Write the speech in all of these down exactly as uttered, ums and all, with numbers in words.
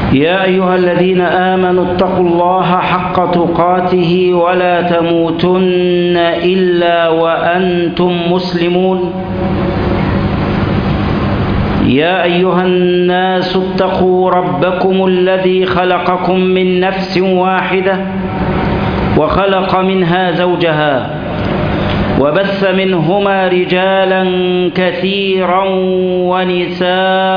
يا أيها الذين آمنوا اتقوا الله حق تقاته ولا تموتن إلا وأنتم مسلمون. يا أيها الناس اتقوا ربكم الذي خلقكم من نفس واحدة وخلق منها زوجها وبث منهما رجالا كثيرا ونساء،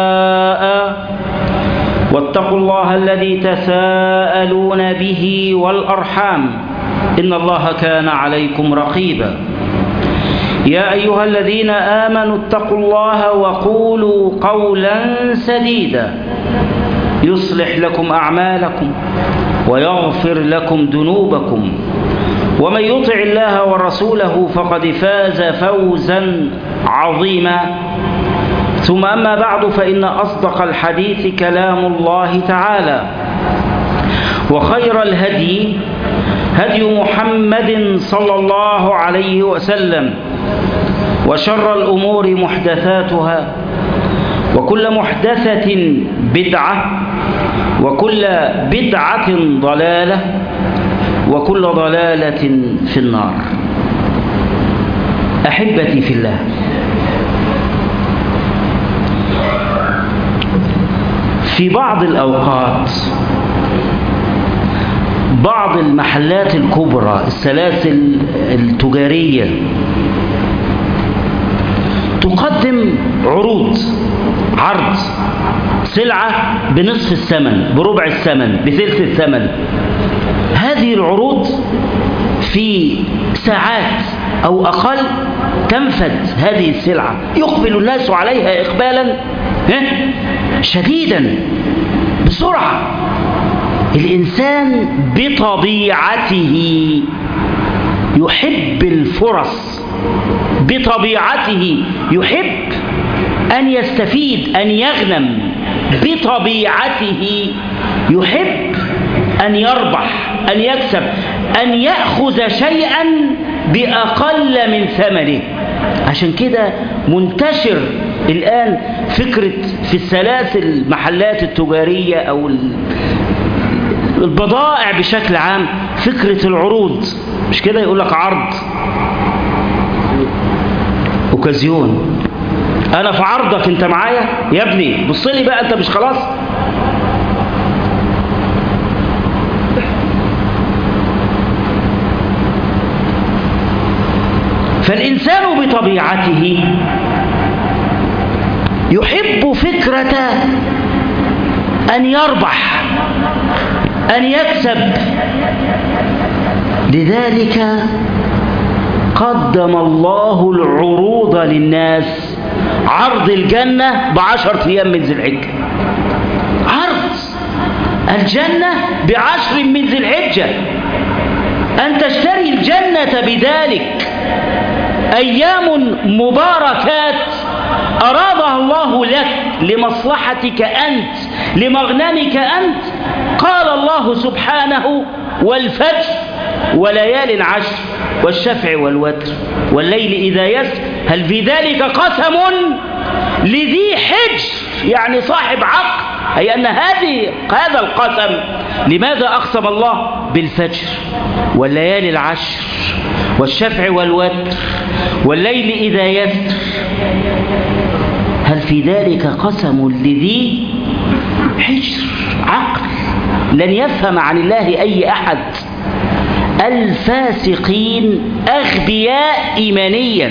واتقوا الله الذي تساءلون به والأرحام إن الله كان عليكم رقيبا. يا أيها الذين آمنوا اتقوا الله وقولوا قولا سديدا يصلح لكم أعمالكم ويغفر لكم ذنوبكم، ومن يطع الله ورسوله فقد فاز فوزا عظيما. ثم أما بعد، فإن أصدق الحديث كلام الله تعالى، وخير الهدي هدي محمد صلى الله عليه وسلم، وشر الأمور محدثاتها، وكل محدثة بدعة، وكل بدعة ضلالة، وكل ضلالة في النار. أحبتي في الله، في بعض الأوقات بعض المحلات الكبرى، السلاسل التجارية، تقدم عروض، عرض سلعة بنصف الثمن، بربع الثمن، بثلث الثمن. هذه العروض في ساعات أو أقل تنفذ هذه السلعة، يقبل الناس عليها إقبالا شديدا بسرعة. الإنسان بطبيعته يحب الفرص، بطبيعته يحب أن يستفيد، أن يغنم، بطبيعته يحب أن يربح، أن يكسب، أن يأخذ شيئا بأقل من ثمنه. عشان كده منتشر الآن فكرة في السلاسل المحلات التجارية أو البضائع بشكل عام فكرة العروض. مش كده؟ يقول لك عرض، اوكازيون، انا في عرضك، انت معايا يا ابني، بص لي بقى، انت مش خلاص؟ فالإنسان بطبيعته يحب فكرة أن يربح، أن يكسب. لذلك قدم الله العروض للناس. عرض الجنة بعشرة أيام من ذي الحجة، عرض الجنة بعشر من ذي الحجة، أن تشتري الجنة بذلك. أيام مباركات أرادها الله لك لمصلحتك أنت، لمغنمك أنت. قال الله سبحانه: والفجر وليال عشر والشفع والوتر والليل إذا يسر هل في ذلك قسم لذي حجر، يعني صاحب عقل. أي أن هذه هذا القسم، لماذا أقسم الله بالفجر والليالي العشر والشفع والوتر والليل إذا يسر؟ هل في ذلك قسم لذي حجر، عقل. لن يفهم عن الله أي أحد. الفاسقين أغبياء إيمانيا،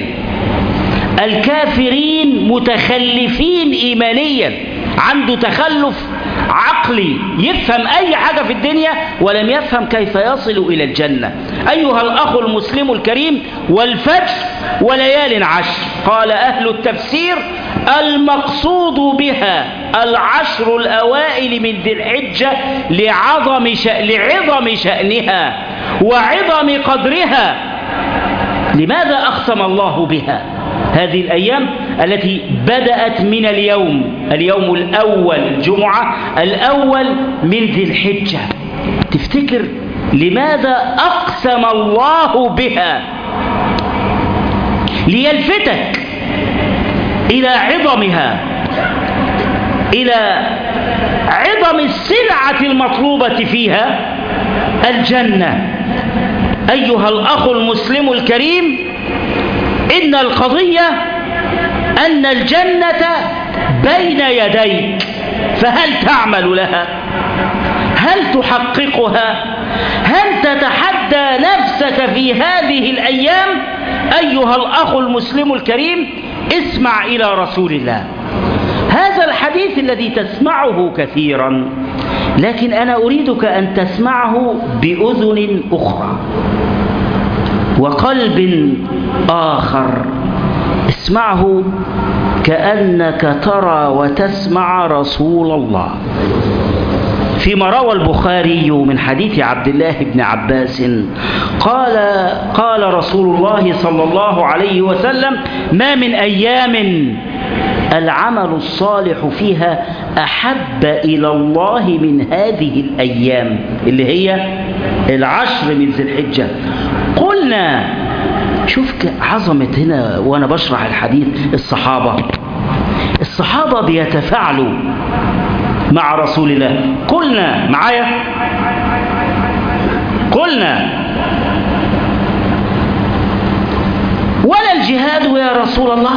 الكافرين متخلفين إيمانيا، عنده تخلف عقلي، يفهم أي حاجة في الدنيا ولم يفهم كيف يصل إلى الجنة. أيها الأخ المسلم الكريم، والفجر وليال عشر، قال أهل التفسير: المقصود بها العشر الأوائل من ذي الحجة لعظم شأن لعظم شأنها وعظم قدرها. لماذا أقسم الله بها؟ هذه الأيام التي بدأت من اليوم اليوم الأول، الجمعة الأول من ذي الحجة. تفتكر لماذا أقسم الله بها؟ ليلفتك إلى عظمها، إلى عظم السلعة المطلوبة فيها الجنة. أيها الأخ المسلم الكريم، إن القضية أن الجنة بين يديك، فهل تعمل لها؟ هل تحققها؟ هل تتحدى نفسك في هذه الأيام؟ أيها الأخ المسلم الكريم، اسمع إلى رسول الله. هذا الحديث الذي تسمعه كثيرا، لكن أنا أريدك أن تسمعه بأذن أخرى وقلب آخر. اسمعه كأنك ترى وتسمع رسول الله. فيما روى البخاري من حديث عبد الله بن عباس قال قال رسول الله صلى الله عليه وسلم: ما من أيام العمل الصالح فيها أحب إلى الله من هذه الأيام اللي هي العشر من ذي الحجة. قلنا شوف عظمة هنا وأنا بشرح الحديث. الصحابة الصحابة بيتفاعلوا مع رسول الله. قلنا معايا قلنا ولا الجهاد يا رسول الله.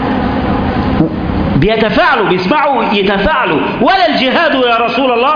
بيتفاعلوا بيسمعوا يتفاعلوا. ولا الجهاد يا رسول الله؟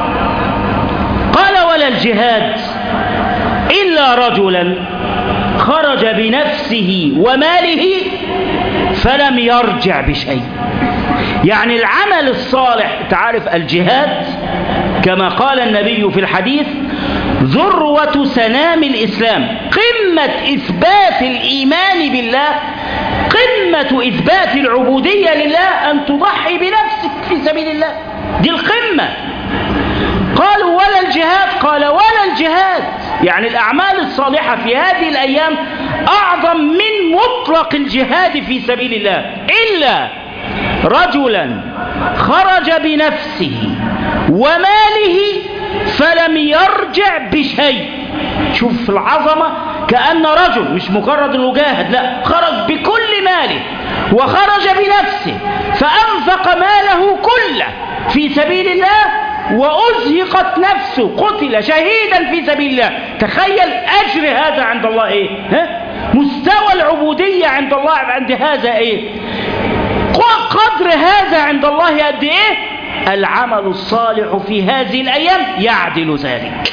قال: ولا الجهاد إلا رجلا خرج بنفسه وماله فلم يرجع بشيء. يعني العمل الصالح، تعرف الجهاد كما قال النبي في الحديث: ذروة سنام الإسلام، قمة إثبات الإيمان بالله، قمة إثبات العبودية لله، أن تضحي بنفسك في سبيل الله، دي القمة. قالوا: ولا الجهاد؟ قال: ولا الجهاد. يعني الأعمال الصالحة في هذه الأيام أعظم من مطلق الجهاد في سبيل الله، إلا رجلا خرج بنفسه وماله فلم يرجع بشيء. شوف العظمة، كأن رجل مش مجرد انه جاهد، لا، خرج بكل ماله وخرج بنفسه فأنفق ماله كله في سبيل الله وأزهقت نفسه، قتل شهيدا في سبيل الله. تخيل أجر هذا عند الله إيه؟ ها؟ مستوى العبودية عند الله عند هذا إيه؟ قدر هذا عند الله قد إيه؟ العمل الصالح في هذه الأيام يعدل ذلك.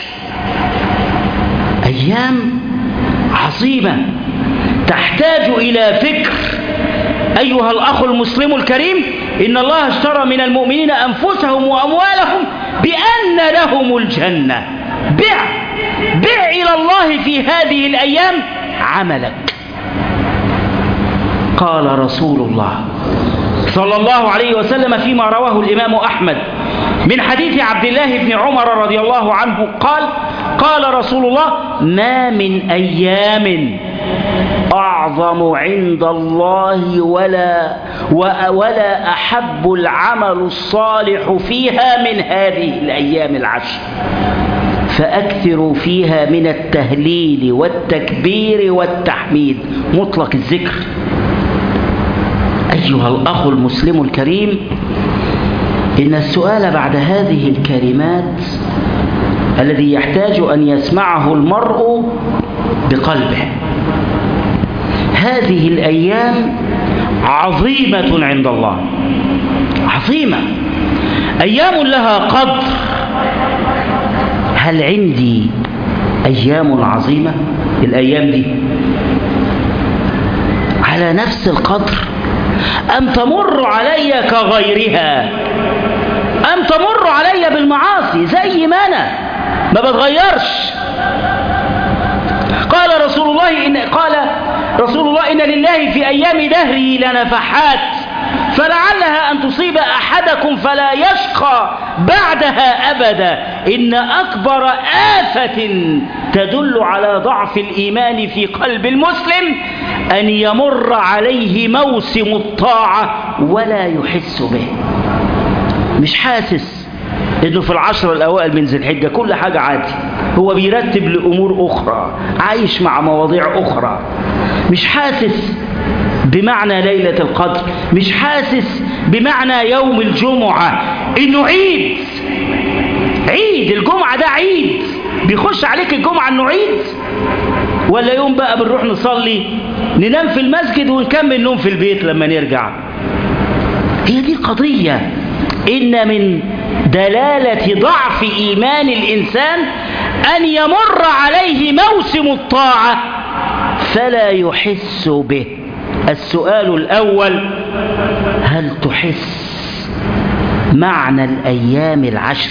أيام عظيمة تحتاج إلى فكر. أيها الأخ المسلم الكريم، إن الله اشترى من المؤمنين أنفسهم وأموالهم بأن لهم الجنة. بع بع إلى الله في هذه الأيام عملك. قال رسول الله صلى الله عليه وسلم فيما رواه الإمام أحمد من حديث عبد الله بن عمر رضي الله عنه قال: قال رسول الله: ما من أيام أعظم عند الله ولا ولا أحب العمل الصالح فيها من هذه الأيام العشر، فأكثروا فيها من التهليل والتكبير والتحميد، مطلق الذكر. أيها الأخ المسلم الكريم، إن السؤال بعد هذه الكلمات الذي يحتاج أن يسمعه المرء بقلبه: هذه الأيام عظيمة عند الله، عظيمة، أيام لها قدر. هل عندي أيام عظيمة؟ الأيام دي على نفس القدر أم تمر علي كغيرها؟ أم تمر علي بالمعاصي زي ما أنا ما بتغيرش؟ قال رسول الله إن قال رسول الله إن لله في أيام دهره لنفحات فلعلها أن تصيب أحدكم فلا يشقى بعدها أبدا. إن أكبر آفة تدل على ضعف الإيمان في قلب المسلم أن يمر عليه موسم الطاعة ولا يحس به، مش حاسس إنه في العشر الأوائل من ذي الحجة كل حاجة عادي، هو بيرتب لأمور أخرى، عايش مع مواضيع أخرى، مش حاسس بمعنى ليلة القدر، مش حاسس بمعنى يوم الجمعة، إنه عيد عيد عيد، الجمعة ده عيد، بيخش عليك الجمعة انه عيد، ولا يوم بقى بنروح نصلي ننام في المسجد ونكمل نوم في البيت لما نرجع؟ هي دي قضية. إن من دلالة ضعف إيمان الإنسان أن يمر عليه موسم الطاعة فلا يحس به. السؤال الأول: هل تحس معنى الأيام العشر؟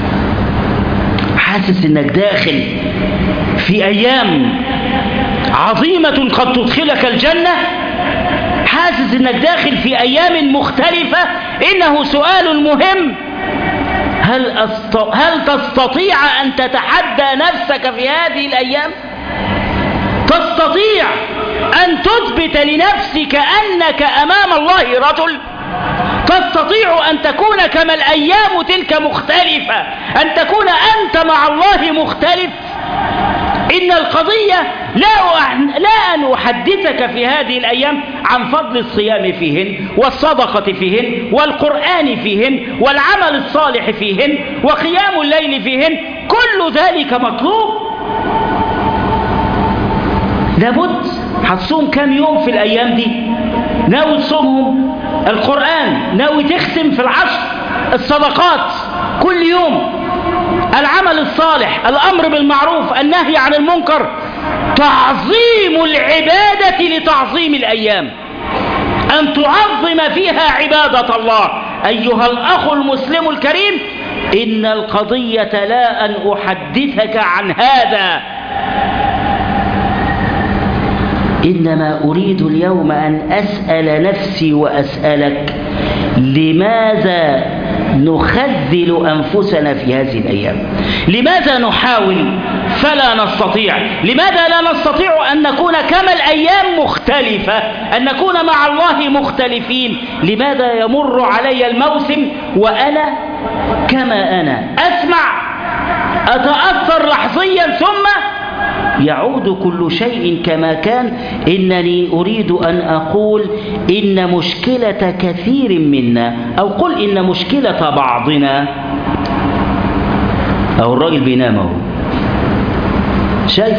حاسس إنك داخل في أيام عظيمة قد تدخلك الجنة؟ حاسس إنك داخل في أيام مختلفة؟ إنه سؤال مهم. هل, أست... هل تستطيع أن تتحدى نفسك في هذه الأيام؟ تستطيع أن تثبت لنفسك أنك أمام الله رجل؟ تستطيع أن تكون كما الأيام تلك مختلفة، أن تكون أنت مع الله مختلف؟ إن القضية لا, أح... لا أن أحدثك في هذه الأيام عن فضل الصيام فيهن والصدقة فيهن والقرآن فيهن والعمل الصالح فيهن وقيام الليل فيهن، كل ذلك مطلوب. لابد. هتصوم كم يوم في الأيام دي؟ ناوي تصومهم؟ القرآن ناوي تختم في العشر؟ الصدقات كل يوم، العمل الصالح، الأمر بالمعروف، النهي عن المنكر، تعظيم العبادة لتعظيم الأيام، أن تعظم فيها عبادة الله. أيها الأخ المسلم الكريم، إن القضية لا أن أحدثك عن هذا، إنما أريد اليوم أن أسأل نفسي وأسألك: لماذا نخذل أنفسنا في هذه الأيام؟ لماذا نحاول فلا نستطيع؟ لماذا لا نستطيع أن نكون كما الأيام مختلفة، أن نكون مع الله مختلفين؟ لماذا يمر علي الموسم وأنا كما أنا، أسمع، أتأثر لحظيا، ثم يعود كل شيء كما كان؟ إنني أريد أن أقول إن مشكلة كثير منا، أو قل إن مشكلة بعضنا، أو الراجل بينام أهو، شايف؟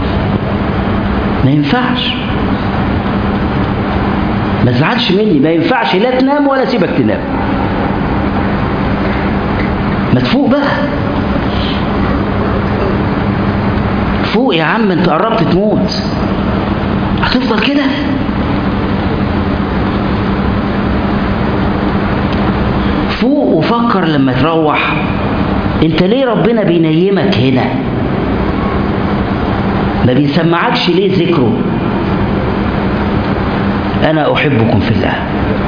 ما ينفعش، ما تزعلش مني، ما ينفعش لا تنام ولا سيبك تنام، ما تفوق بقى، فوق يا عم، انت قربت تموت، هتفضل كده؟ فوق وفكر لما تروح، انت ليه ربنا بينيمك هنا؟ ما بيسمعكش ليه ذكره؟ أنا أحبكم في الله.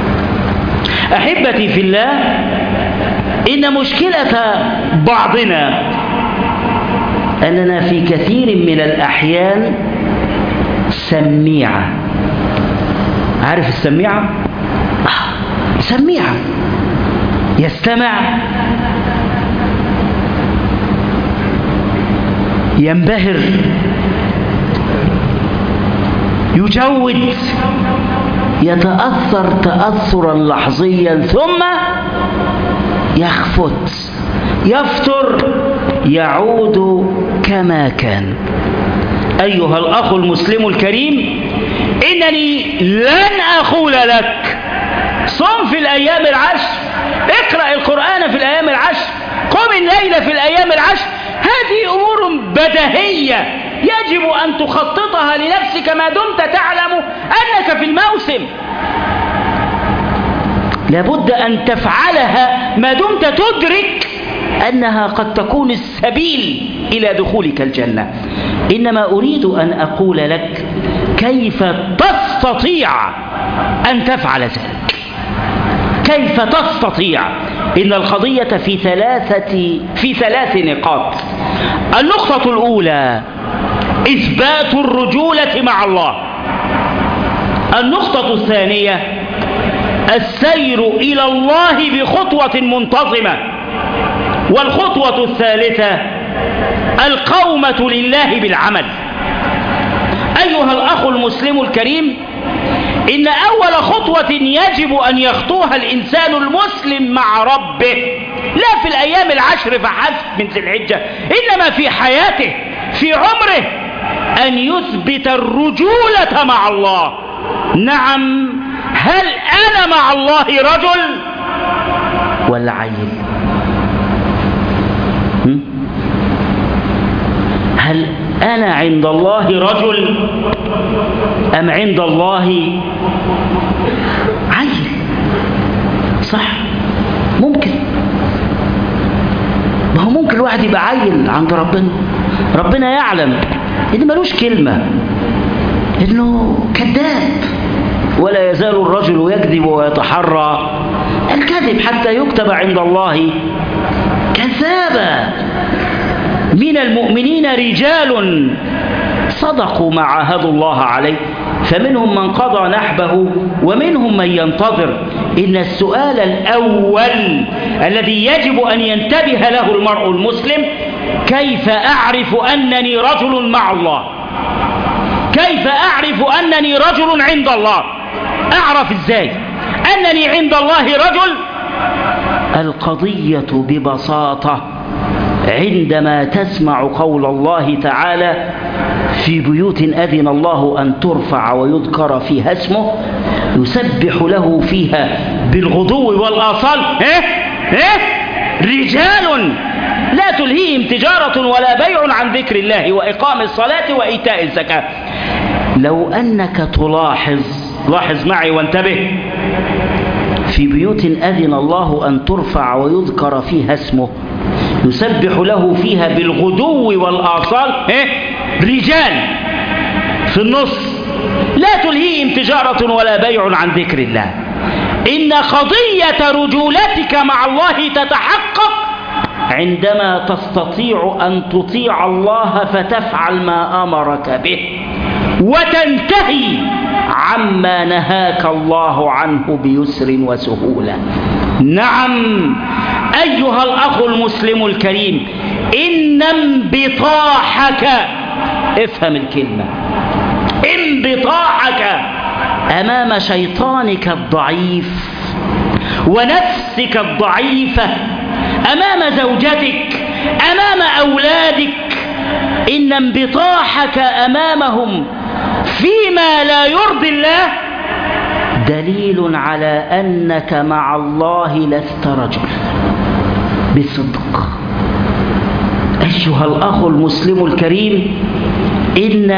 أحبتي في الله، إن مشكلة بعضنا أننا في كثير من الأحيان سميعة. عارف السميعة؟ آه. سميعة، يستمع، ينبهر، يجود، يتأثر تأثرا لحظيا، ثم يخفت، يفتر، يعود كما كان. أيها الأخ المسلم الكريم، إنني لن أقول لك صم في الأيام العشر، اقرأ القرآن في الأيام العشر، قم الليل في الأيام العشر. هذه أمور بديهية يجب أن تخططها لنفسك ما دمت تعلم أنك في الموسم. لابد أن تفعلها ما دمت تدرك أنها قد تكون السبيل إلى دخولك الجنة. إنما أريد أن أقول لك كيف تستطيع أن تفعل ذلك، كيف تستطيع. إن القضية في ثلاثة في ثلاث نقاط. النقطة الأولى إثبات الرجولة مع الله. النقطة الثانية السير إلى الله بخطوة منتظمة. والخطوة الثالثة القومة لله بالعمل. أيها الأخ المسلم الكريم، إن أول خطوة يجب أن يخطوها الإنسان المسلم مع ربه لا في الأيام العشر فحسب من ذي الحجة، إنما في حياته في عمره أن يثبت الرجولة مع الله. نعم، هل أنا مع الله رجل ولا عيل؟ هل أنا عند الله رجل أم عند الله عيل؟ صح، ممكن، ما هو ممكن الواحد يبقى عيل عند ربنا، ربنا يعلم إن ملوش كلمة، إنه كذاب، ولا يزال الرجل يكذب ويتحرى الكذب حتى يكتب عند الله كذابا. من المؤمنين رجال صدقوا ما عاهدوا الله عليه، فمنهم من قضى نحبه ومنهم من ينتظر. إن السؤال الأول الذي يجب أن ينتبه له المرء المسلم: كيف أعرف أنني رجل مع الله؟ كيف أعرف أنني رجل عند الله؟ أعرف إزاي أنني عند الله رجل؟ القضية ببساطة عندما تسمع قول الله تعالى: في بيوت أذن الله أن ترفع ويذكر فيها اسمه يسبح له فيها بالغدو والآصال إيه؟ إيه؟ رجال لا تلهيهم تجارة ولا بيع عن ذكر الله وإقام الصلاة وإيتاء الزكاة. لو أنك تلاحظ، لاحظ معي وانتبه: في بيوت أذن الله أن ترفع ويذكر فيها اسمه يسبح له فيها بالغدو والآصال إيه؟ رجال في النص لا تلهيهم تجارة ولا بيع عن ذكر الله. إن قضية رجولتك مع الله تتحقق عندما تستطيع أن تطيع الله فتفعل ما أمرك به وتنتهي عما نهاك الله عنه بيسر وسهولة. نعم أيها الأخ المسلم الكريم، إن انبطاحك، افهم الكلمة، انبطاحك أمام شيطانك الضعيف ونفسك الضعيفة، أمام زوجتك، أمام أولادك، إن انبطاحك أمامهم فيما لا يرضي الله دليل على أنك مع الله لست رجل بصدق. أيها الأخ المسلم الكريم، إن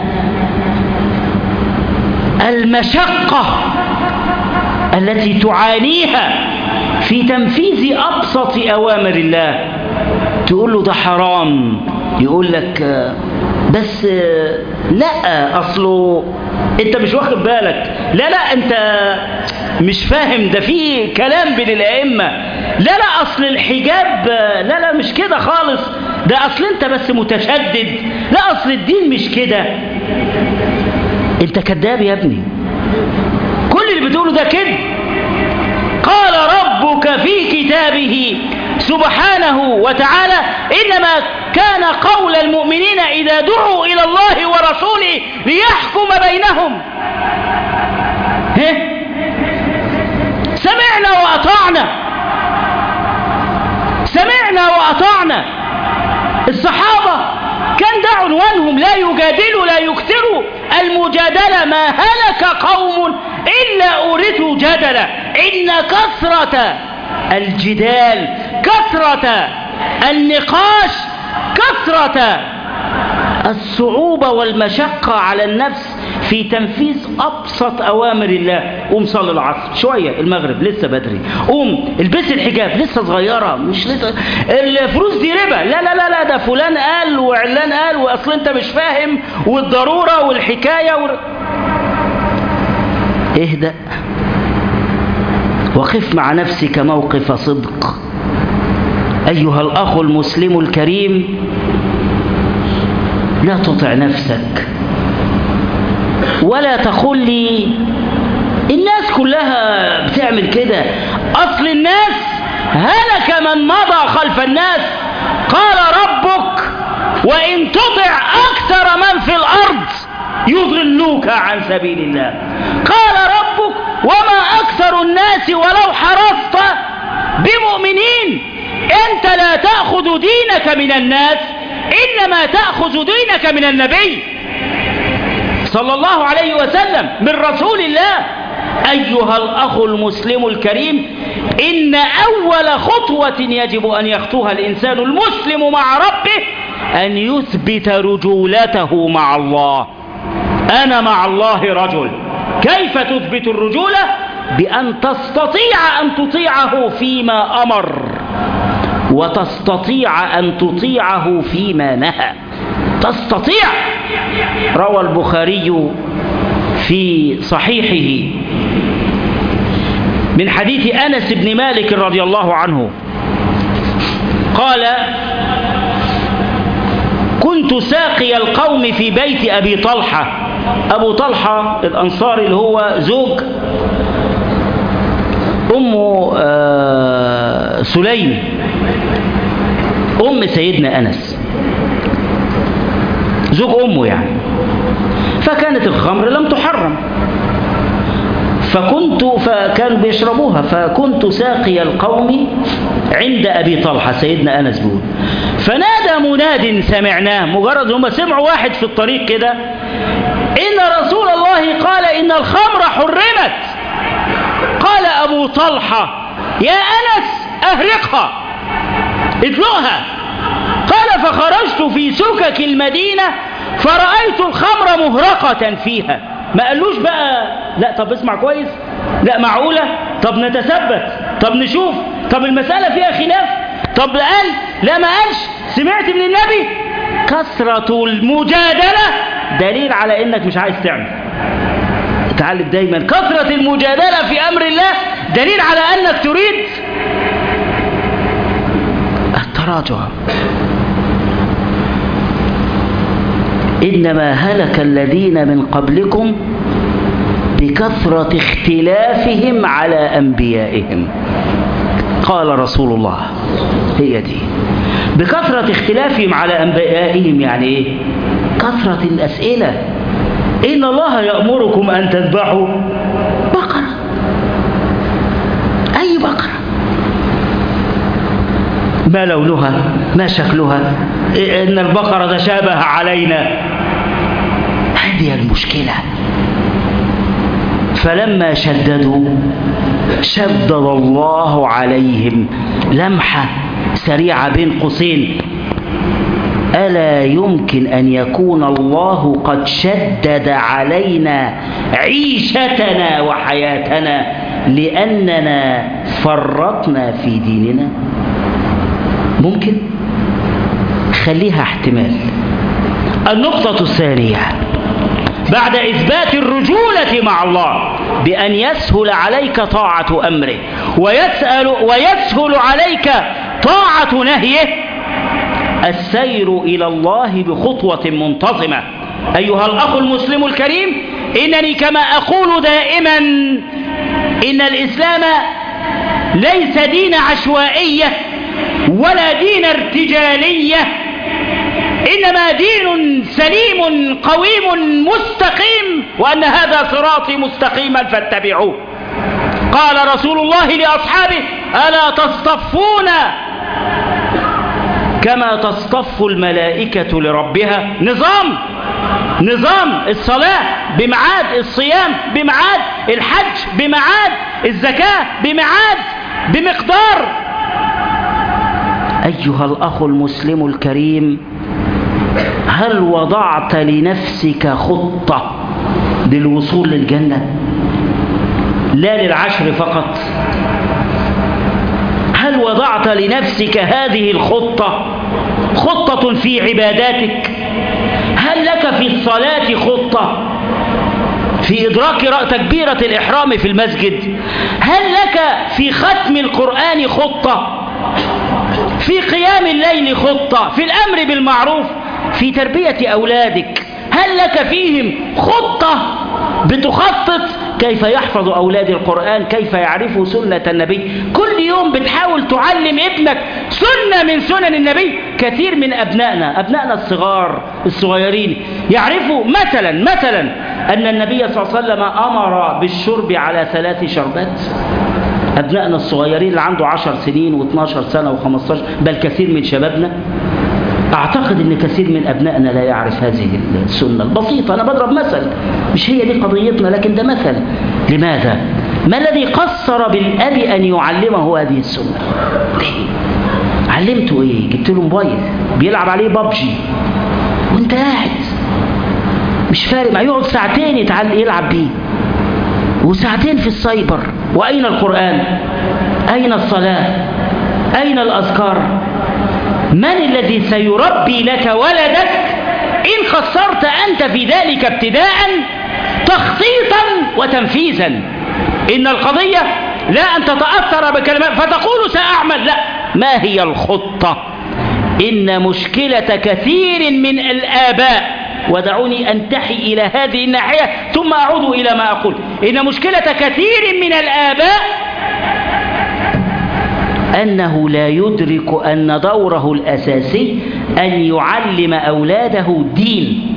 المشقة التي تعانيها في تنفيذ أبسط أوامر الله، تقول له ده حرام، يقول لك بس لا أصله أنت مش واخد بالك، لا لا أنت مش فاهم، ده في كلام بين الأئمة، لا لا أصل الحجاب لا لا مش كده خالص، ده أصل أنت بس متشدد، لا أصل الدين مش كده. أنت كذاب يا ابني، كل اللي بتقوله ده كده. قال ربك في كتابه سبحانه وتعالى: إنما كان قول المؤمنين إذا دعوا إلى الله ورسوله ليحكم بينهم سمعنا وأطعنا، سمعنا وأطعنا. الصحابة كان ده عنوانهم، لا يجادلوا لا يكثروا المجادلة، ما هلك قوم إلا أورثوا جدلا. إن كثرة الجدال، كثرة النقاش، كثرة الصعوبة والمشقة على النفس في تنفيذ أبسط أوامر الله. قوم صلي العصر شوية، المغرب لسه بدري، قوم البس الحجاب لسه صغيرة، مش لسه الفلوس دي ربا، لا لا لا لا ده فلان قال وعلان قال وأصل أنت مش فاهم، والضرورة والحكاية و... اهدأ وقف مع نفسك موقف صدق. أيها الأخ المسلم الكريم، لا تطع نفسك ولا تقول لي الناس كلها بتعمل كده، أصل الناس هلك من مضى خلف الناس. قال ربك: وإن تطع أكثر من في الأرض يضلوك عن سبيل الله. قال ربك: وما أكثر الناس ولو حرصت بمؤمنين. أنت لا تأخذ دينك من الناس، إنما تأخذ دينك من النبي صلى الله عليه وسلم، من رسول الله. أيها الأخ المسلم الكريم، إن أول خطوة يجب أن يخطوها الإنسان المسلم مع ربه أن يثبت رجولته مع الله. أنا مع الله رجل. كيف تثبت الرجولة؟ بأن تستطيع أن تطيعه فيما أمر، وتستطيع أن تطيعه فيما نهى. تستطيع. روى البخاري في صحيحه من حديث أنس بن مالك رضي الله عنه قال: كنت ساقي القوم في بيت أبي طلحة. أبو طلحة الأنصاري اللي هو زوج أم سليم أم سيدنا أنس، زوج أمه يعني. فكانت الخمر لم تحرم، فكنت فكانوا بيشربوها، فكنت ساقي القوم عند أبي طلحة سيدنا أنس بيقول. فنادى مناد سمعناه، مجرد هم سمعوا واحد في الطريق كده: إن رسول الله قال إن الخمر حرمت. قال أبو طلحة: يا أنس أهرقها، ادلقها. قال: فخرجت في سكك المدينة فرأيت الخمر مهرقة فيها. ما قالوش بقى لا طب اسمع كويس، لا معقولة، طب نتثبت، طب نشوف، طب المسألة فيها خلاف، طب قال لا ما قالش، سمعت من النبي. كثرة المجادلة دليل على انك مش عايز تعمل. تعلم دايما كثرة المجادلة في امر الله دليل على انك تريد التراجع. إنما هلك الذين من قبلكم بكثرة اختلافهم على أنبيائهم. قال رسول الله، هي دي بكثرة اختلافهم على أنبيائهم. يعني إيه؟ كثرة الأسئلة. إن الله يأمركم أن تذبحوا بقرة، أي بقرة، ما لونها، ما شكلها، إن البقرة تشابه علينا. هذه المشكلة. فلما شددوا شدد الله عليهم. لمحة سريعة بين قوسين: ألا يمكن أن يكون الله قد شدد علينا عيشتنا وحياتنا لأننا فرطنا في ديننا؟ ممكن. خليها احتمال. النقطة الثانية بعد إثبات الرجولة مع الله بأن يسهل عليك طاعة أمره ويسأل ويسهل عليك طاعة نهيه، السير إلى الله بخطوة منتظمة. أيها الأخ المسلم الكريم، إنني كما أقول دائما إن الإسلام ليس دين عشوائية ولا دين ارتجالية، إنما دين سليم قويم مستقيم، وأن هذا صراطي مستقيما فاتبعوه. قال رسول الله لأصحابه: ألا تصطفون كما تصطف الملائكة لربها؟ نظام نظام الصلاة بميعاد، الصيام بميعاد، الحج بميعاد، الزكاة بميعاد، بمقدار. أيها الأخ المسلم الكريم، هل وضعت لنفسك خطة للوصول للجنة؟ لا للعشر فقط. هل وضعت لنفسك هذه الخطة؟ خطة في عباداتك؟ هل لك في الصلاة خطة؟ في إدراك تكبيرة الإحرام في المسجد؟ هل لك في ختم القرآن خطة؟ في قيام الليل خطة؟ في الأمر بالمعروف؟ في تربية أولادك هل لك فيهم خطة بتخطط كيف يحفظ أولاد القرآن، كيف يعرفوا سنة النبي؟ كل يوم بتحاول تعلم ابنك سنة من سنن النبي. كثير من أبنائنا أبنائنا الصغار الصغيرين يعرفوا مثلا مثلا أن النبي صلى الله عليه وسلم أمر بالشرب على ثلاث شربات. أبنائنا الصغيرين اللي عنده عشر سنين واثناشر سنة وخمستاشر، بل كثير من شبابنا، أعتقد أن كثير من أبنائنا لا يعرف هذه السنة البسيطة. أنا بضرب مثل، مش هي دي قضيتنا، لكن ده مثل. لماذا؟ ما الذي قصر بالأب أن يعلمه هذه السنة؟ ليه؟ علمته إيه؟ جبت له موبايل بيلعب عليه بابجي وانت قاعد مش فارق، ما يقعد ساعتين يتعلم يلعب بيه، وساعتين في السايبر. وأين القرآن؟ أين الصلاة؟ أين الأذكار؟ من الذي سيربي لك ولدك إن قصرت أنت في ذلك ابتداء تخطيطا وتنفيذا؟ إن القضية لا أن تتأثر بكلمات فتقول سأعمل، لا، ما هي الخطة؟ إن مشكلة كثير من الآباء، ودعوني أنتحي إلى هذه الناحية ثم أعود إلى ما أقول، إن مشكلة كثير من الآباء أنه لا يدرك أن دوره الأساسي أن يعلم أولاده دين.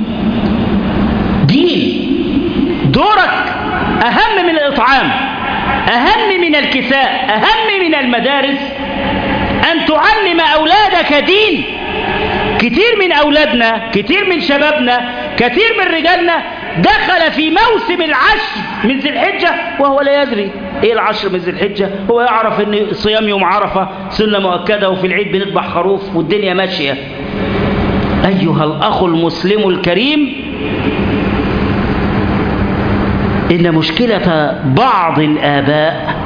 دين دورك أهم من الإطعام، أهم من الكساء، أهم من المدارس، أن تعلم أولادك دين. كتير من أولادنا، كتير من شبابنا، كتير من رجالنا دخل في موسم العشر من ذي الحجة وهو لا يدري ايه العشر من ذي الحجة. هو يعرف ان صيام يوم عرفة سنة مؤكدة، وفي العيد بنذبح خروف والدنيا ماشية. أيها الأخ المسلم الكريم، إن مشكلة بعض الآباء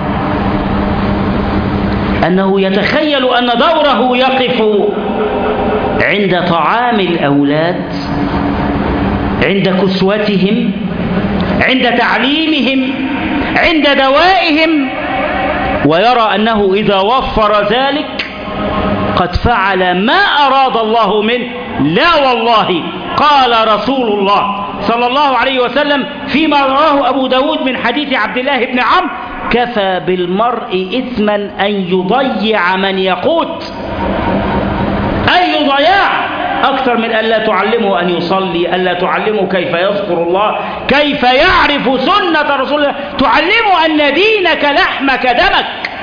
أنه يتخيل أن دوره يقف عند طعام الأولاد، عند كسوتهم، عند تعليمهم، عند دوائهم، ويرى أنه إذا وفر ذلك قد فعل ما أراد الله منه. لا والله، قال رسول الله صلى الله عليه وسلم فيما رواه أبو داود من حديث عبد الله بن عمرو: كفى بالمرء إثما أن يضيع من يقوت. أي ضياع أكثر من أن لا تعلمه أن يصلي، أن لا تعلمه كيف يذكر الله، كيف يعرف سنة رسول الله، تعلمه أن دينك لحمك دمك،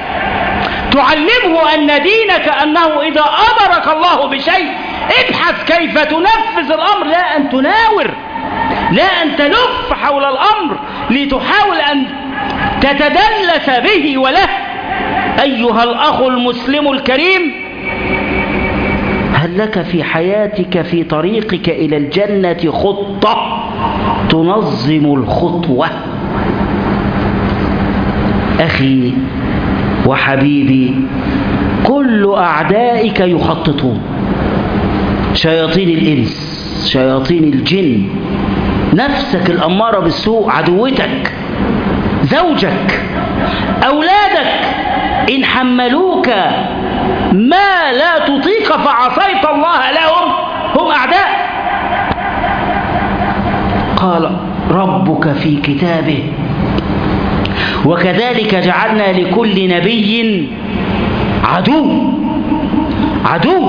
تعلمه أن دينك أنه إذا أمرك الله بشيء ابحث كيف تنفذ الأمر، لا أن تناور، لا أن تلف حول الأمر لتحاول أن تتدلس به وله. أيها الأخ المسلم الكريم، هل لك في حياتك في طريقك إلى الجنة خطة تنظم الخطوة؟ أخي وحبيبي، كل أعدائك يخططون، شياطين الإنس، شياطين الجن، نفسك الأمارة بالسوء، عدوتك، زوجك، أولادك، إن حملوك ما لا تطيق فعصيت الله لهم هم أعداء. قال ربك في كتابه: وكذلك جعلنا لكل نبي عدو عدو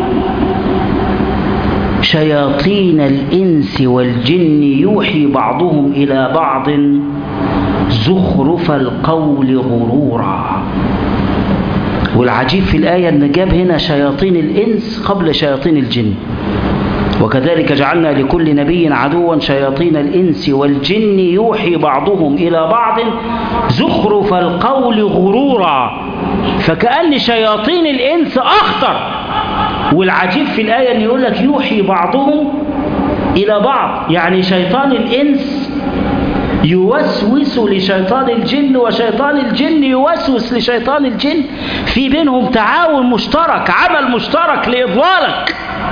شياطين الإنس والجن يوحي بعضهم إلى بعض زخرف القول غرورا. والعجيب في الآية أن جاب هنا شياطين الإنس قبل شياطين الجن. وكذلك جعلنا لكل نبي عدوا شياطين الإنس والجن يوحي بعضهم إلى بعض زخرف القول غرورا. فكأن شياطين الإنس أخطر. والعجيب في الآية أن يقول لك يوحي بعضهم إلى بعض، يعني شيطان الإنس يوسوس لشيطان الجن، وشيطان الجن يوسوس لشيطان الجن، في بينهم تعاون مشترك، عمل مشترك لإضلالك.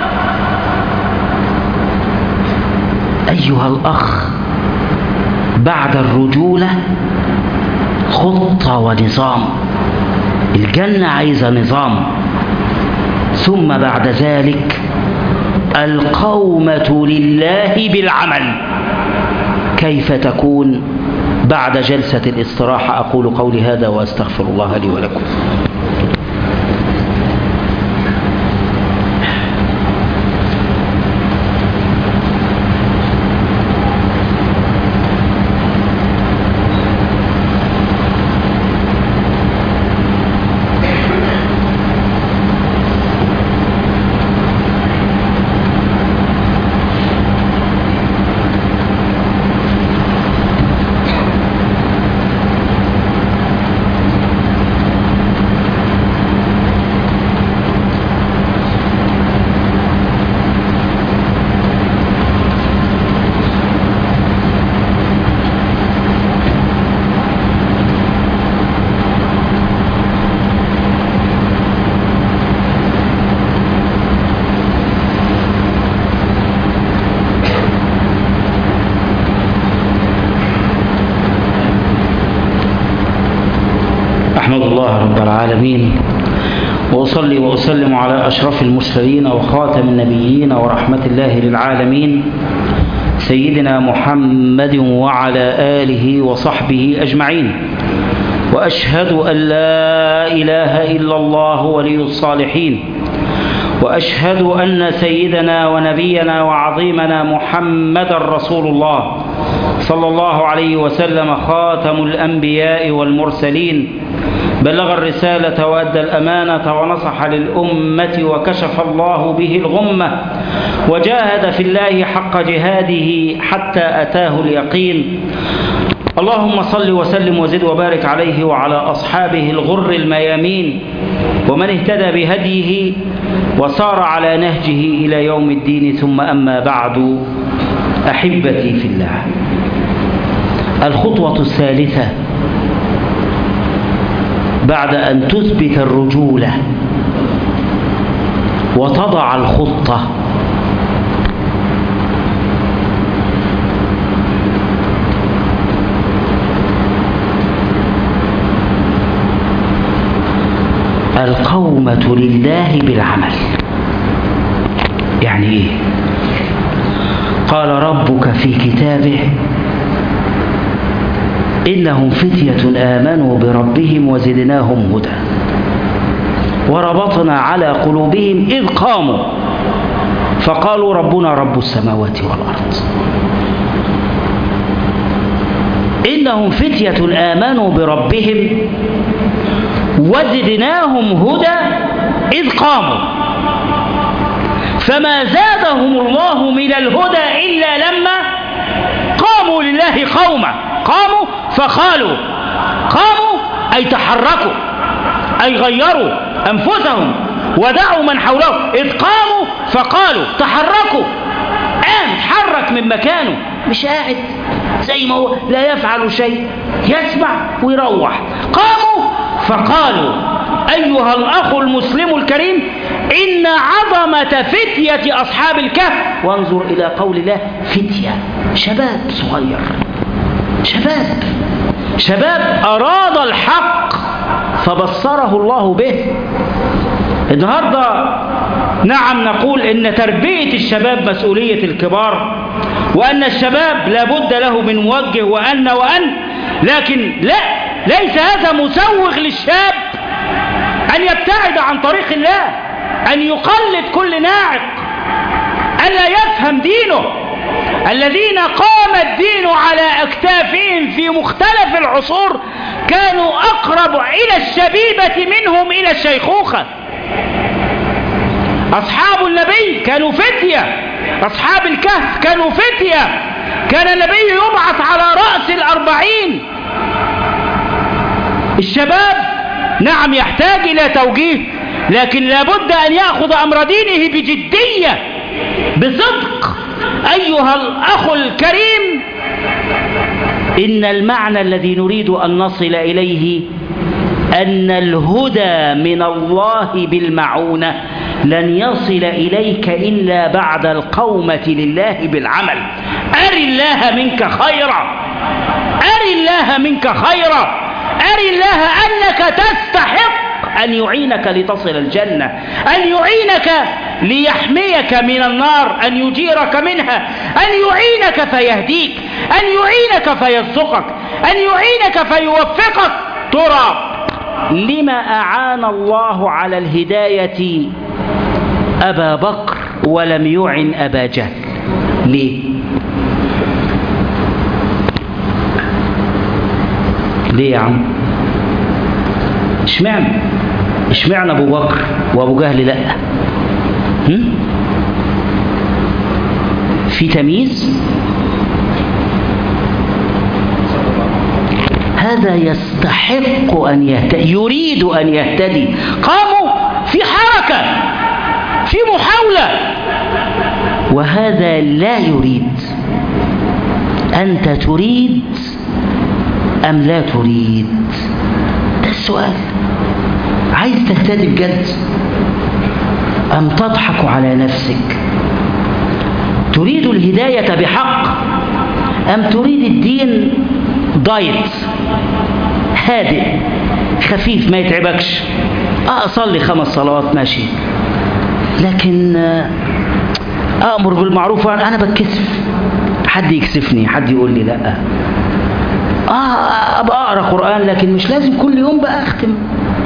أيها الأخ، بعد الرجولة خطة ونظام. الجنة عايزة نظام. ثم بعد ذلك القومة لله بالعمل. كيف تكون؟ بعد جلسة الاستراحة. أقول قولي هذا وأستغفر الله لي ولكم. وأصلي وأسلم على أشرف المرسلين وخاتم النبيين ورحمة الله للعالمين سيدنا محمد وعلى آله وصحبه أجمعين. وأشهد أن لا إله إلا الله ولي الصالحين، وأشهد أن سيدنا ونبينا وعظيمنا محمد رسول الله صلى الله عليه وسلم خاتم الأنبياء والمرسلين، بلغ الرسالة وأدى الأمانة ونصح للأمة وكشف الله به الغمة، وجاهد في الله حق جهاده حتى أتاه اليقين. اللهم صل وسلم وزد وبارك عليه وعلى أصحابه الغر الميامين ومن اهتدى بهديه وسار على نهجه إلى يوم الدين. ثم أما بعد، أحبتي في الله، الخطوة الثالثة بعد أن تثبت الرجولة وتضع الخطة، القومة لله بالعمل. يعني إيه؟ قال ربك في كتابه إنهم فتية آمنوا بربهم وزدناهم هدى وربطنا على قلوبهم إذ قاموا فقالوا ربنا رب السماوات والأرض. إنهم فتية آمنوا بربهم وزدناهم هدى إذ قاموا، فما زادهم الله من الهدى إلا لما قاموا لله قوما. قاموا فقالوا، قاموا أي تحركوا، أي غيروا أنفسهم ودعوا من حولهم. إذ قاموا فقالوا، تحركوا، قام تحرك من مكانه، مش قاعد زي ما هو لا يفعل شيء، يسمع ويروح. قاموا فقالوا. أيها الأخ المسلم الكريم، إن عظمة فتية أصحاب الكهف، وانظر إلى قول الله فتية، شباب صغير، شباب شباب أراد الحق فبصره الله به. النهاردة نعم نقول إن تربية الشباب مسؤولية الكبار، وأن الشباب لابد له من موجه وأن وأن لكن لا، ليس هذا مسوغ للشاب أن يبتعد عن طريق الله، أن يقلد كل ناعق، ألا يفهم دينه. الذين قام الدين على أكتافهم في مختلف العصور كانوا أقرب إلى الشبيبة منهم إلى الشيخوخة. أصحاب النبي كانوا فتية، أصحاب الكهف كانوا فتية، كان النبي يبعث على رأس الأربعين. الشباب نعم يحتاج إلى توجيه، لكن لابد أن يأخذ أمر دينه بجدية بصدق. أيها الأخ الكريم، إن المعنى الذي نريد أن نصل إليه أن الهدى من الله بالمعونة لن يصل إليك إلا بعد القومة لله بالعمل. أر الله منك خيرا، أر الله منك خيرا، أر الله أنك تستحق أن يعينك لتصل الجنة، أن يعينك ليحميك من النار، أن يجيرك منها، أن يعينك فيهديك، أن يعينك فيرزقك، أن يعينك فيوفقك. ترى لما أعان الله على الهداية أبا بكر ولم يعن أبا جهل؟ ليه؟ ليه يا عم؟ اشمعنى؟ اشمعنى أبو بكر وأبو جهل لأ؟ هم؟ في تمييز؟ هذا يستحق أن يهتدي، يريد أن يهتدي. قاموا في حركة، في محاولة، وهذا لا يريد. أنت تريد أم لا تريد؟ ده السؤال. عايز تهتدي بجد أم تضحك على نفسك؟ تريد الهداية بحق أم تريد الدين دايت هادئ خفيف ما يتعبكش؟ اه اصلي خمس صلوات ماشي، لكن امر بالمعروف انا بتكسف، حد يكسفني، حد يقول لي لا. اه ابقى اقرا قران لكن مش لازم كل يوم بقى اختم.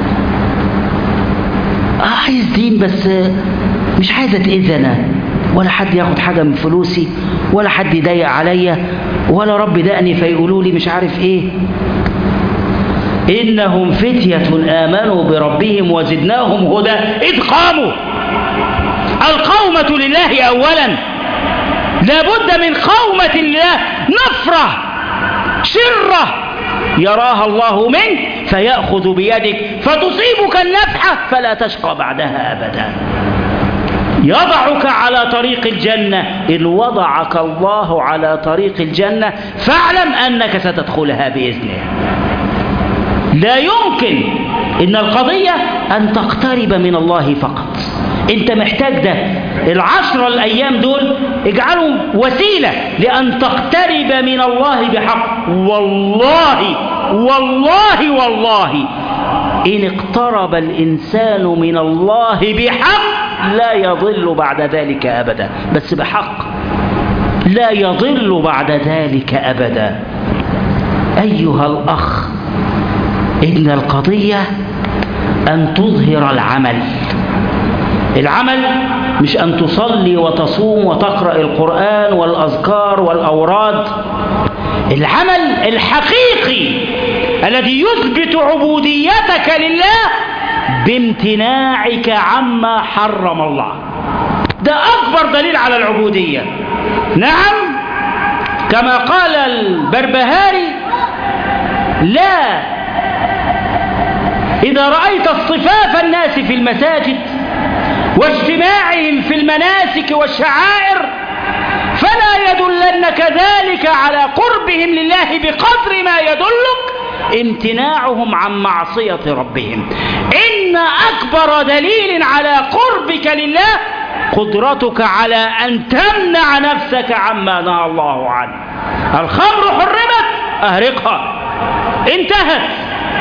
اه عايز دين بس مش عايز اتاذى انا، ولا حد ياخد حاجه من فلوسي، ولا حد يضايق عليا، ولا رب دقني فيقولوا لي مش عارف ايه. انهم فتيه امنوا بربهم وزدناهم هدى اذ قاموا. القومه لله اولا، لابد من قومه لله، نفره شره يراها الله منك فيأخذ بيدك فتصيبك النفحة فلا تشقى بعدها أبدا. يضعك على طريق الجنة، إن وضعك الله على طريق الجنة فاعلم أنك ستدخلها بإذنه. لا يمكن إن القضية أن تقترب من الله فقط، أنت محتاج ده. العشر الأيام دول اجعلوا وسيلة لأن تقترب من الله بحق. والله والله والله إن اقترب الإنسان من الله بحق لا يضل بعد ذلك أبدا، بس بحق، لا يضل بعد ذلك أبدا. أيها الأخ، إن القضية أن تظهر العمل. العمل مش أن تصلي وتصوم وتقرأ القرآن والأذكار والأوراد. العمل الحقيقي الذي يثبت عبوديتك لله بامتناعك عما حرم الله، ده أكبر دليل على العبودية. نعم كما قال البربهاري: لا، إذا رأيت اصطفاف الناس في المساجد واجتماعهم في المناسك والشعائر فلا يدلنك ذلك على قربهم لله بقدر ما يدلك امتناعهم عن معصية ربهم. إن أكبر دليل على قربك لله قدرتك على أن تمنع نفسك عما نهى الله عنه. الخمر حرمت، أهرقها، انتهت.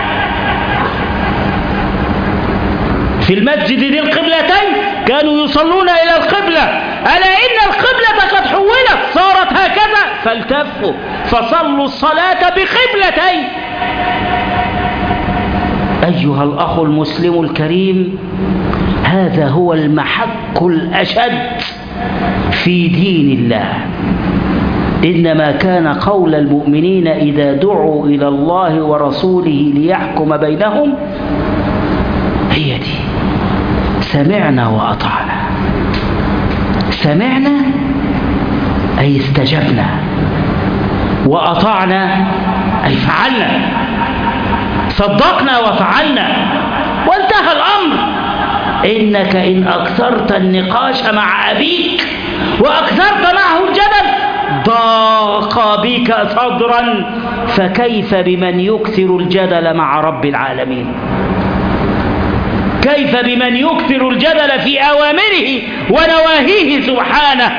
في المسجد ذي القبلتين كانوا يصلون إلى القبلة، ألا إن القبلة قد حولت صارت هكذا، فالتفوا فصلوا الصلاة بقبلتين. أيها الأخ المسلم الكريم، هذا هو المحك الأشد في دين الله. إنما كان قول المؤمنين إذا دعوا إلى الله ورسوله ليحكم بينهم، هي دي، سمعنا وأطعنا. سمعنا أي استجبنا، وأطعنا أي فعلنا، صدقنا وفعلنا، وانتهى الأمر. إنك إن أكثرت النقاش مع أبيك وأكثرت معه الجدل ضاق بك صدرا، فكيف بمن يكثر الجدل مع رب العالمين؟ كيف بمن يكثر الجدل في أوامره ونواهيه سبحانه؟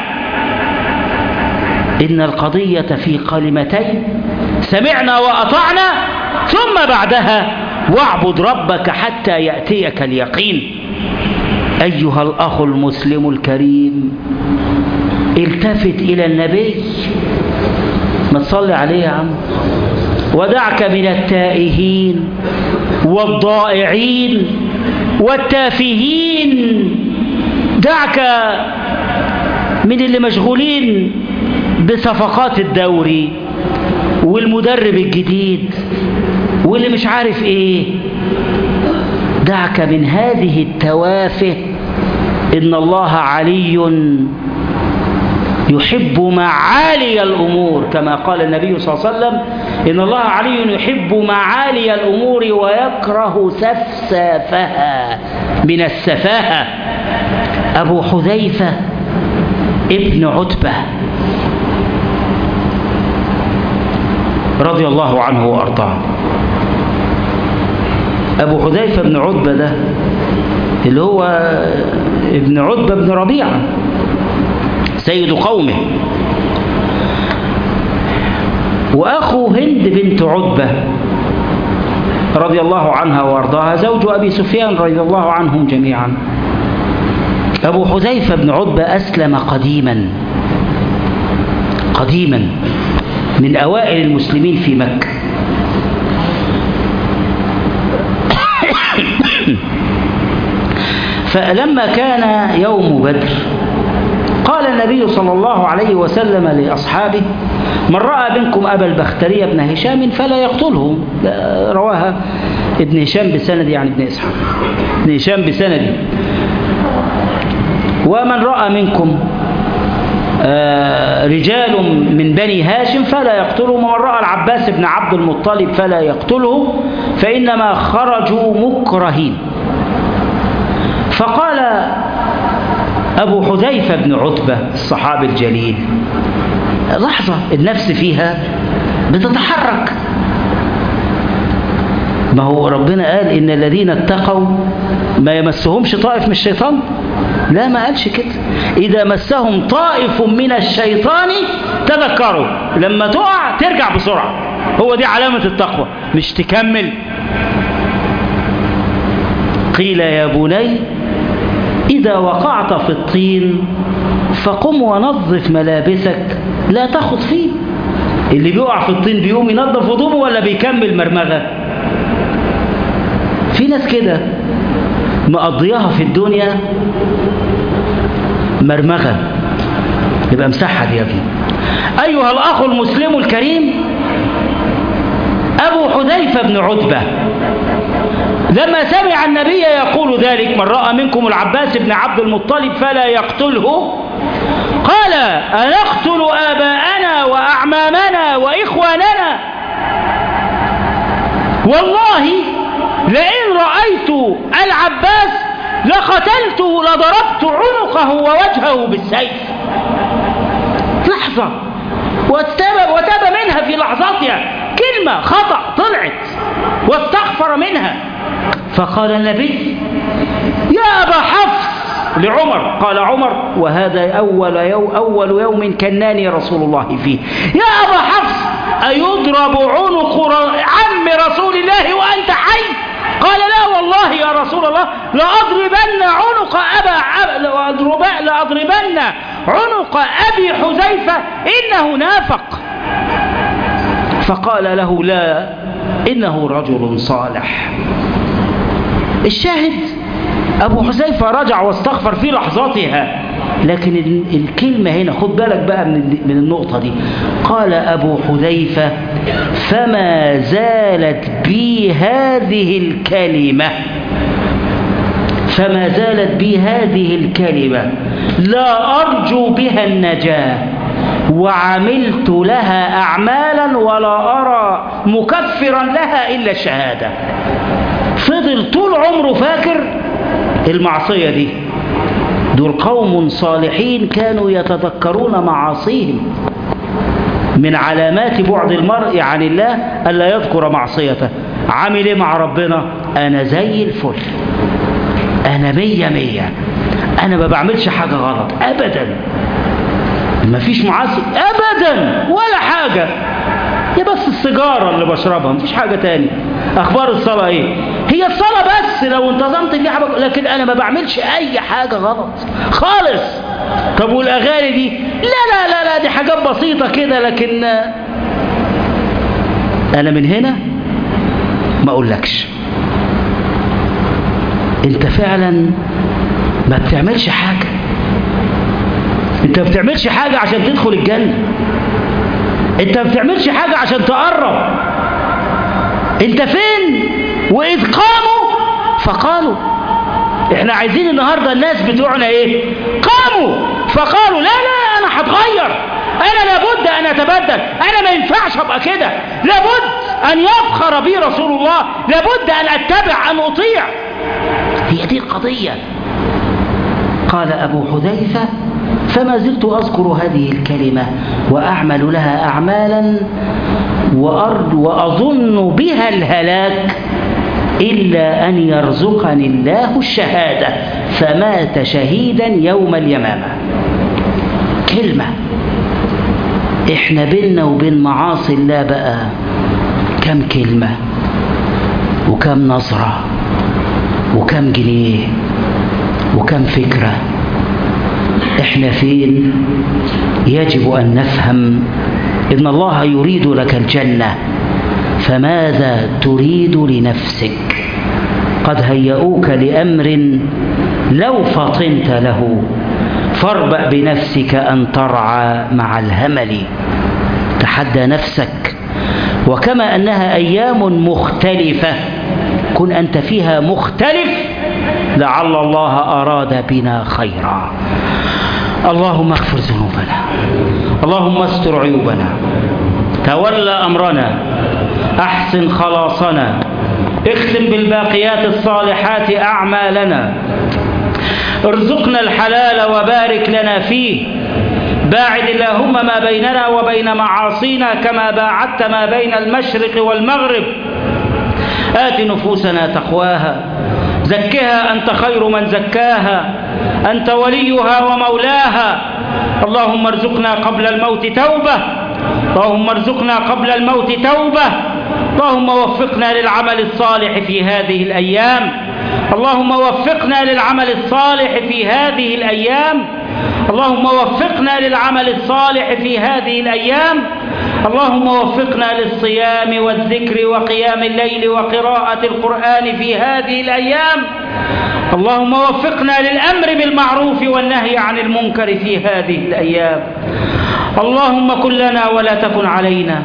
إن القضية في كلمتين: سمعنا وأطعنا، ثم بعدها واعبد ربك حتى يأتيك اليقين. أيها الأخ المسلم الكريم، التفت إلى النبي، ما تصلي عليه يا عم، ودعك من التائهين والضائعين والتافهين، دعك من اللي مشغولين بصفقات الدوري والمدرب الجديد واللي مش عارف ايه. دعك من هذه التوافه. إن الله علي يحب معالي الأمور، كما قال النبي صلى الله عليه وسلم: إن الله علي يحب معالي الأمور ويكره سفسافها من السفاهة. أبو حذيفة ابن عتبة رضي الله عنه وأرضاه. أبو حذيفة بن عتبة ده اللي هو ابن عتبة بن ربيعة سيد قومه، وأخو هند بنت عتبة رضي الله عنها وارضاها زوج أبي سفيان رضي الله عنهم جميعا. أبو حذيفة بن عتبة أسلم قديما قديما من أوائل المسلمين في مكة. فلما كان يوم بدر قال النبي صلى الله عليه وسلم لأصحابه: من رأى منكم أبا البختري بن هشام فلا يقتله. رواها ابن هشام بسند، يعني ابن إسحاق ابن هشام بسند. ومن رأى منكم رجال من بني هاشم فلا يقتله، ومن رأى العباس بن عبد المطلب فلا يقتله، فإنما خرجوا مكرهين. فقال أبو حذيفة بن عتبة الصحابي الجليل: لحظة، النفس فيها بتتحرك. ما هو ربنا قال إن الذين اتقوا ما يمسهمش طائف من الشيطان؟ لا، ما قالش كده. إذا مسهم طائف من الشيطان تذكروا، لما تقع ترجع بسرعة. هو دي علامة التقوى، مش تكمل. قيل يا بني إذا وقعت في الطين فقم ونظف ملابسك لا تخض فيه. اللي بيقع في الطين بيقوم ينظف هدومه ولا بيكمل مرمغة؟ في ناس كده مقضيها في الدنيا مرمغة، يبقى مسحها دي يا ابني. أيها الأخ المسلم الكريم، أبو حذيفة بن عتبة لما سمع النبي يقول ذلك: من رأى منكم العباس بن عبد المطلب فلا يقتله، قال: أنقتل آباءنا وأعمامنا وإخواننا؟ والله لئن رأيت العباس لقتلته، لضربت عنقه ووجهه بالسيف. لحظة، وتاب, وتاب منها في لحظاتها، كلمة خطأ طلعت واستغفر منها. فقال النبي: يا أبا حفص لعمر، قال عمر وهذا أول يوم, أول يوم كناني رسول الله فيه: يا أبا حفص أيضرب عنق عم رسول الله وأنت حي؟ قال: لا والله يا رسول الله، لأضربن عنق أبا لأضربن عنق أبي حذيفة إنه نافق. فقال له: لا، إنه رجل صالح. الشاهد أبو حذيفة رجع واستغفر في لحظاتها، لكن الكلمة هنا خد بالك بقى من النقطة دي. قال أبو حذيفة: فما زالت بي هذه الكلمة فما زالت بي هذه الكلمة لا أرجو بها النجاة، وعملت لها أعمالا ولا أرى مكفرا لها إلا الشهادة. فضل طول عمره فاكر المعصية دي. دول قوم صالحين كانوا يتذكرون معاصيهم. من علامات بعد المرء عن الله ألا يذكر معصيته. عامل ايه مع ربنا؟ أنا زي الفل، أنا مية مية، أنا ما بعملش حاجة غلط أبدا، ما فيش معاصي أبدا ولا حاجة، يا بس السيجارة اللي بشربها، مفيش حاجة تاني. أخبار الصلاة إيه؟ هي الصلاة بس لو انتظمت فيها، لكن أنا ما بعملش أي حاجة غلط خالص. طب والأغاني دي؟ لا لا لا لا، دي حاجات بسيطة كده، لكن أنا من هنا ما أقولكش أنت فعلا ما بتعملش حاجة. أنت ما بتعملش حاجة عشان تدخل الجنة، أنت ما بتعملش حاجة عشان تقرب. أنت فين؟ وإذ قاموا فقالوا. إحنا عايزين النهاردة الناس بتوعنا إيه؟ قاموا فقالوا: لا لا، أنا هتغير، أنا لابد أن أتبدل، أنا ما ينفعش أبقى كده، لابد أن يفخر بي رسول الله، لابد أن أتبع، أن أطيع. هي دي القضية. قال أبو حذيفة: فما زلت أذكر هذه الكلمة وأعمل لها أعمالا وأظن بها الهلاك إلا أن يرزقني الله الشهادة، فمات شهيدا يوم اليمامة. كلمة. إحنا بيننا وبين معاصي الله بقى كم كلمة؟ وكم نظرة وكم جنيه وكم فكرة. احنا فين؟ يجب أن نفهم إن الله يريد لك الجنة، فماذا تريد لنفسك؟ قد هيئوك لأمر لو فطنت له، فاربأ بنفسك أن ترعى مع الهمل. تحدى نفسك، وكما أنها أيام مختلفة كن أنت فيها مختلف، لعل الله أراد بنا خيرا. اللهم اغفر ذنوبنا، اللهم استر عيوبنا، تولى أمرنا، أحسن خلاصنا، اختم بالباقيات الصالحات أعمالنا، ارزقنا الحلال وبارك لنا فيه، باعد اللهم ما بيننا وبين معاصينا كما باعدت ما بين المشرق والمغرب. آت نفوسنا تقواها، زكها أنت خير من زكاها، أنت وليها ومولاها. اللهم ارزقنا قبل الموت توبة، اللهم ارزقنا قبل الموت توبة. اللهم وفقنا للعمل الصالح في هذه الأيام، اللهم وفقنا للعمل الصالح في هذه الأيام، اللهم وفقنا للعمل الصالح في هذه الأيام. اللهم وفقنا للصيام والذكر وقيام الليل وقراءة القرآن في هذه الأيام. اللهم وفقنا للأمر بالمعروف والنهي عن المنكر في هذه الأيام. اللهم كن لنا ولا تكن علينا،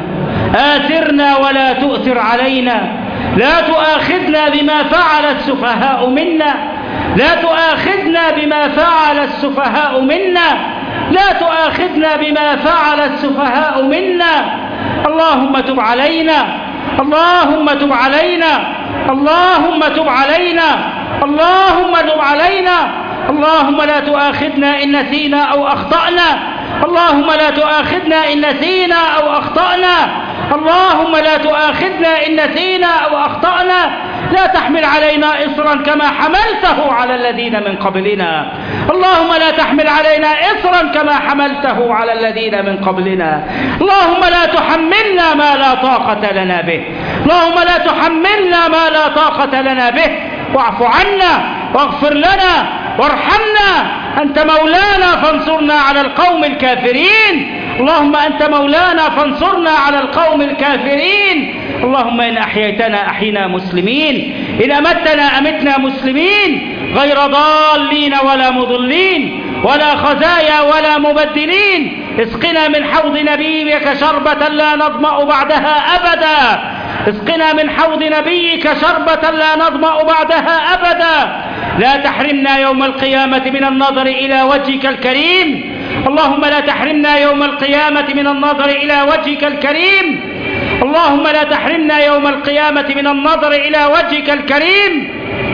آثرنا ولا تؤثر علينا، لا تؤاخذنا بما فعل السفهاء منا، لا تؤاخذنا بما فعل السفهاء منا، لا تؤاخذنا بما فعل السفهاء منا. اللهم تب علينا، اللهم تب علينا، اللهم تب علينا، اللهم تب علينا. اللهم لا تؤاخذنا إن نسينا أو أخطأنا، اللهم لا تؤاخذنا إن نسينا أو أخطأنا، اللهم لا تؤاخذنا إن نسينا أو أخطأنا. لا تحمل علينا إصرا كما حملته على الذين من قبلنا، اللهم لا تحمل علينا إصرا كما حملته على الذين من قبلنا. اللهم لا تحملنا ما لا طاقة لنا به، اللهم لا تحملنا ما لا طاقة لنا به. واعف عنا واغفر لنا وارحمنا، أنت مولانا فانصرنا على القوم الكافرين. اللهم أنت مولانا فانصرنا على القوم الكافرين. اللهم إن أحييتنا أحينا مسلمين، إن أمتنا أمتنا مسلمين، غير ضالين ولا مضلين ولا خزايا ولا مبدلين. اسقنا من حوض نبيك شربة لا نظمأ بعدها أبدا، اسقنا من حوض نبيك شربة لا نظمأ بعدها أبدا. لا تحرمنا يوم القيامة من النظر إلى وجهك الكريم، اللهم لا تحرمنا يوم القيامة من النظر إلى وجهك الكريم، اللهم لا تحرمنا يوم القيامة من النظر إلى وجهك الكريم.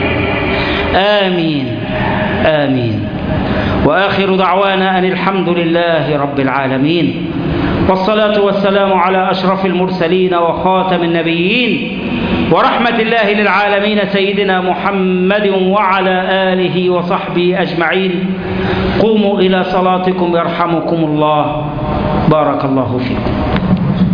آمين آمين. وآخر دعوانا أن الحمد لله رب العالمين، والصلاة والسلام على أشرف المرسلين وخاتم النبيين ورحمة الله للعالمين سيدنا محمد وعلى آله وصحبه أجمعين. قوموا إلى صلاتكم يرحمكم الله. بارك الله فيكم.